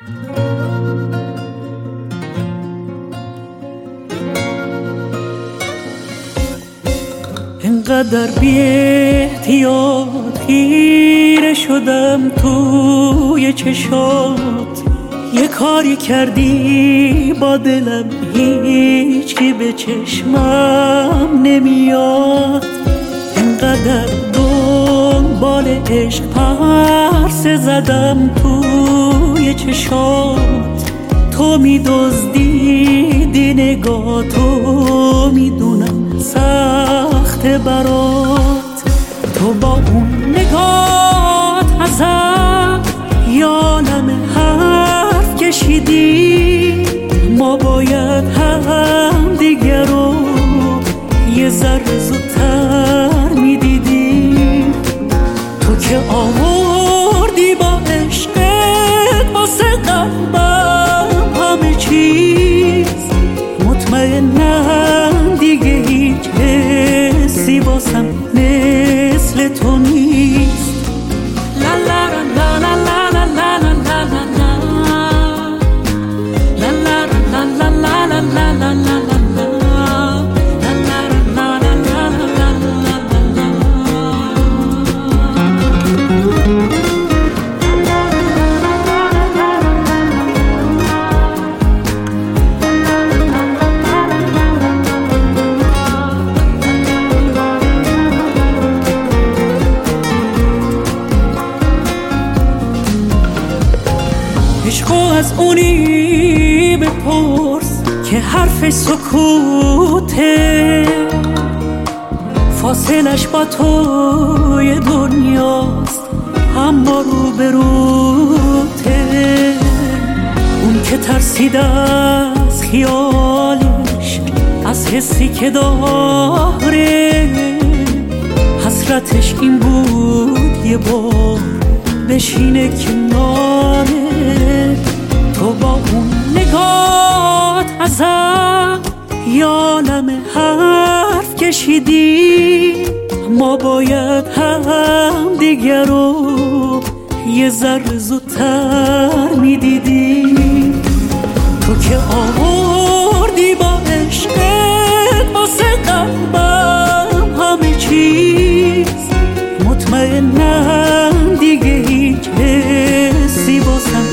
اینقدر بی احتیاط خیره شدم توی چشات، یه کاری کردی با دلم هیچی به چشمم نمیاد. اینقدر دنبال عشق پرسه زدم توی چشات، تو می‌دزدیدی نگاهتو، میدونم سخت برات. تو با اون نگات ازم یادم حرف کشیدی، ما باید هم دیگر رو یه ذره زودتر میدیدیم. تو که آوردی با عشقت واسه قلبم همه چیز، مطمئنم دیگه هیچ حسی واسم مثل تو نیست. لا لا لا لا لا لا لا لا لا لا لا لا لا لا لا. عشقو از اونی بپرس که حرف سکوته، فاصلش با توی دنیاست اما رو به روته. اون که ترسید از خیالش، از حسی که داره، حسرتش این بود یه بار بشینه کناره. تو با اون نگات ازم یادم حرف کشیدی، ما باید هم دیگر رو یه ذره زودتر میدیدیم. تو که آوردی با عشقت واسه قلبم همه چیز، مطمئنم دیگه هیچ حسی واسم